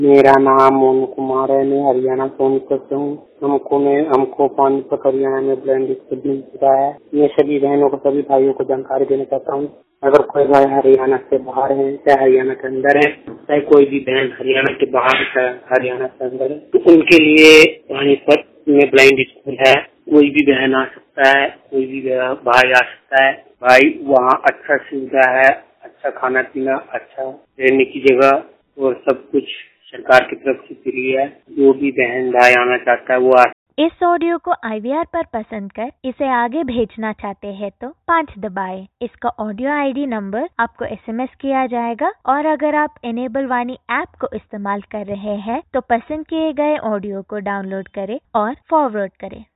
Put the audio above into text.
मेरा नाम मोनू कुमार है। मैं हरियाणा सोनीपत से हूँ। हमको पानीपत हरियाणा में ब्लाइंड स्कूल मिल चुका है। मैं सभी बहनों को, सभी भाइयों को जानकारी देना चाहता हूँ। अगर कोई भाई हरियाणा से बाहर है, चाहे हरियाणा के अंदर है, चाहे कोई भी बहन हरियाणा के बाहर है, हरियाणा के अंदर है, तो उनके लिए पानीपत में ब्लाइंड स्कूल है। कोई भी बहन आ सकता है, कोई भी भाई आ सकता है। भाई वहाँ अच्छा सुविधा है, अच्छा खाना पीना, अच्छा रहने की जगह और सब कुछ सरकार की तरफ से फ्री है। जो भी बहन भाई आना चाहता है वो आ। इस ऑडियो को IVR पर पसंद कर इसे आगे भेजना चाहते हैं तो 5 दबाएं। इसका ऑडियो ID नंबर आपको SMS किया जाएगा और अगर आप इनेबल वाणी ऐप को इस्तेमाल कर रहे हैं तो पसंद किए गए ऑडियो को डाउनलोड करें और फॉरवर्ड करें।